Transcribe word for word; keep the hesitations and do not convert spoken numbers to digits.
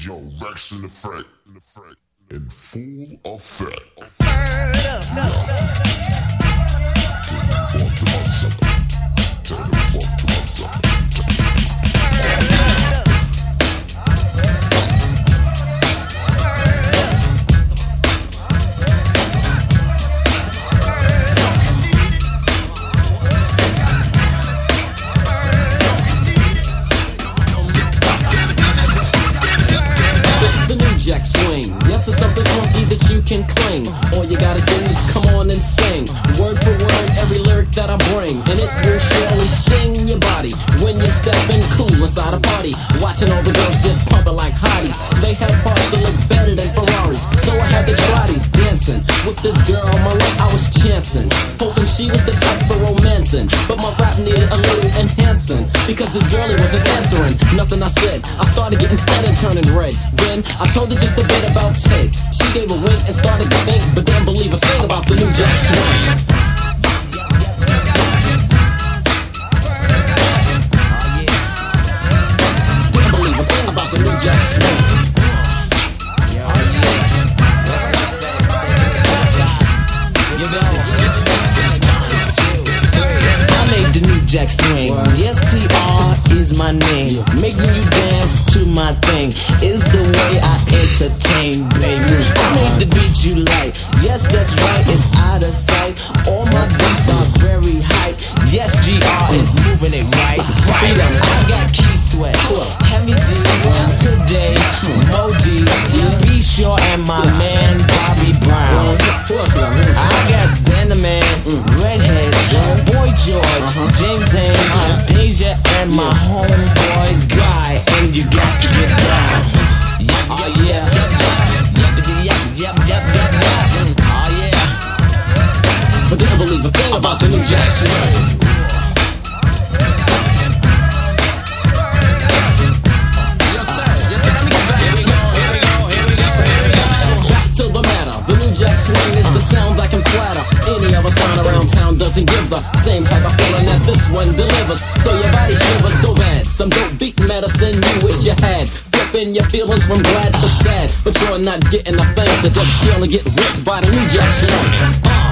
Yo, Rex in effect, in effect, in full effect. Turn the fourth to my sucker. Turn the fourth to my sucker. Jack swing. Yes, it's something funky that you can cling. All you gotta do is come on and sing. Word for word, every lyric that I bring. And it will surely sting your body when you're stepping cool inside a party. Watching all the girls just pumping like hotties. They have parts that look better than Ferraris. So I had to try these dancing. With this girl on my lap, I was chancing. Hoping she was the type for romancing. But my rap needed a little enhancing. Because this girlie wasn't answering nothing I said. I started getting fat and turning red. Then I told her just a bit about Ted. She gave a wink and started to think, but didn't believe a thing about the new Jack Swing. Didn't believe a thing about the new Jack Swing. I made the new Jack Swing. Yes, T R is my name. Making you dance to my thing is the way I entertain, baby. I made the beat you like. Yes, that's right, it's out of sight. All my beats are very hype. Yes, G R is moving it right. Right. I got Key Sweat, Heavy D, today, Modi, Be Sure, and my man Bobby Brown. I got Xanderman, Redhead, Boy George, James Ainge, Deja, and my homeboys Guy. And you got to get down. Oh yeah. Yep, yep, yep, yep, yep. Oh yeah. But didn't believe a thing about the new Jack Swing. To the matter, the new Jack Swing is the sound that can flatter any other sound around town. Doesn't give the same type of feeling that this one delivers. So your body shivers so bad. Some dope beat medicine you wish you had. Flipping your feelings from glad to sad, but you're not getting a thing, so just chill and get ripped by the new Jack Swing.